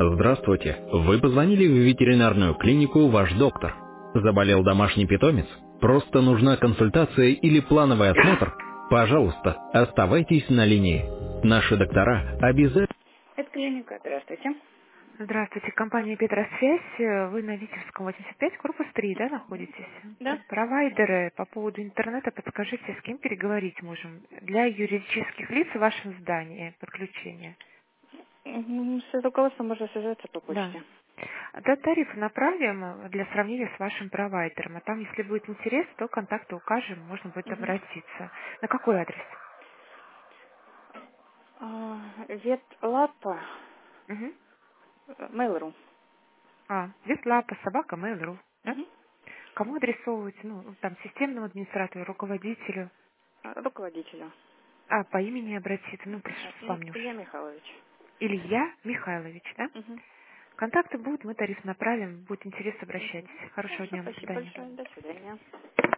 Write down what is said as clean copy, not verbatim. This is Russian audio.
Здравствуйте. Вы позвонили в ветеринарную клинику «Ваш доктор». Заболел домашний питомец? Просто нужна консультация или плановый осмотр? Пожалуйста, оставайтесь на линии. Наши доктора обязательно... Это клиника, здравствуйте. Здравствуйте, компания Петросвязь. Вы на Витебском 85, корпус 3, да, находитесь? Да. Провайдеры по поводу интернета, подскажите, с кем переговорить можем? Для юридических лиц в вашем здании подключение. С руководством можно связаться по Да. почте. Да, тариф направим для сравнения с вашим провайдером. А там, если будет интерес, то контакты укажем, можно будет Мгм. обратиться. На какой адрес? Ветлапа, Угу. Mail.ru. Ветлапа, собака, mail.ru, да? Мгм. Кому адресовывать? Ну, там, системному администратору, руководителю. Руководителю. По имени обратиться, ну, вспомню Илья уж. Михайлович. Илья Михайлович, да? Мгм. Контакты будут, мы тариф направим. Будет интерес, Мгм. обращайтесь. Хорошего Хорошо, дня, до спасибо свидания. большое. До свидания.